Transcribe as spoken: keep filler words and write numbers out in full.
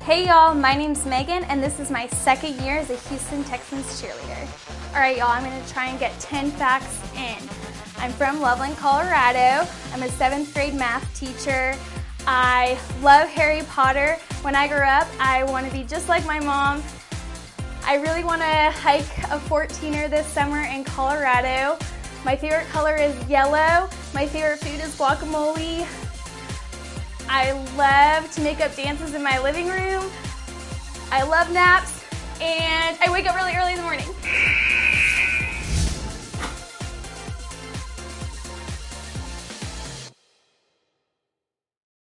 Hey y'all, my name's Megan and this is my second year as a Houston Texans cheerleader. Alright y'all, I'm going to try and get ten facts in. I'm from Loveland, Colorado. I'm a seventh grade math teacher. I love Harry Potter. When I grow up, I want to be just like my mom. I really want to hike a fourteener this summer in Colorado. My favorite color is yellow. My favorite food is guacamole. I love to make up dances in my living room. I love naps, and I wake up really early in the morning.